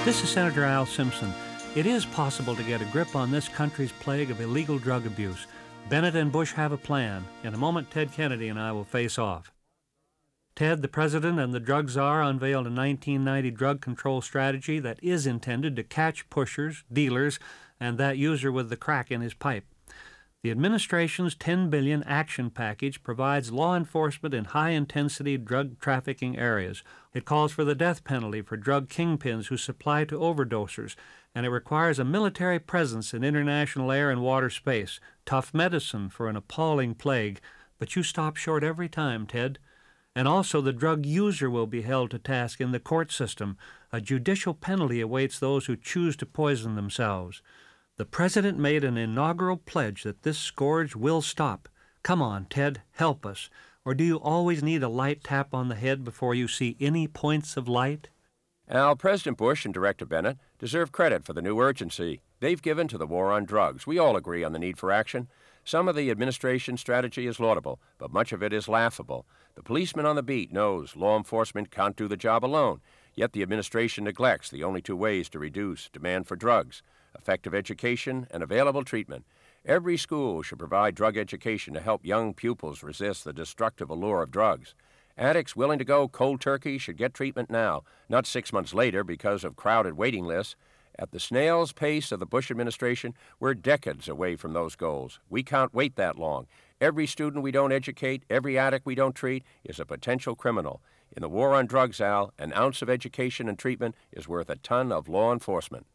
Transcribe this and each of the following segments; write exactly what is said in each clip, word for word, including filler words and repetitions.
This is Senator Al Simpson. It is possible to get a grip on this country's plague of illegal drug abuse. Bennett and Bush have a plan. In a moment, Ted Kennedy and I will face off. Ted, the President and the drug czar unveiled a nineteen ninety drug control strategy that is intended to catch pushers, dealers, and that user with the crack in his pipe. The administration's ten billion dollars action package provides law enforcement in high-intensity drug trafficking areas. It calls for the death penalty for drug kingpins who supply to overdosers, and it requires a military presence in international air and water space. Tough medicine for an appalling plague, but you stop short every time, Ted. And also the drug user will be held to task in the court system. A judicial penalty awaits those who choose to poison themselves. The President made an inaugural pledge that this scourge will stop. Come on, Ted, help us. Or do you always need a light tap on the head before you see any points of light? Al, President Bush and Director Bennett deserve credit for the new urgency they've given to the war on drugs. We all agree on the need for action. Some of the administration's strategy is laudable, but much of it is laughable. The policeman on the beat knows law enforcement can't do the job alone, yet the administration neglects the only two ways to reduce demand for drugs: effective education and available treatment. Every school should provide drug education to help young pupils resist the destructive allure of drugs. Addicts willing to go cold turkey should get treatment now, not six months later because of crowded waiting lists. At the snail's pace of the Bush administration, we're decades away from those goals. We can't wait that long. Every student we don't educate, every addict we don't treat, is a potential criminal. In the war on drugs, Al, an ounce of education and treatment is worth a ton of law enforcement.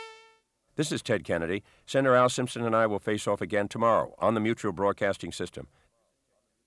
This is Ted Kennedy. Senator Al Simpson and I will face off again tomorrow on the Mutual Broadcasting System.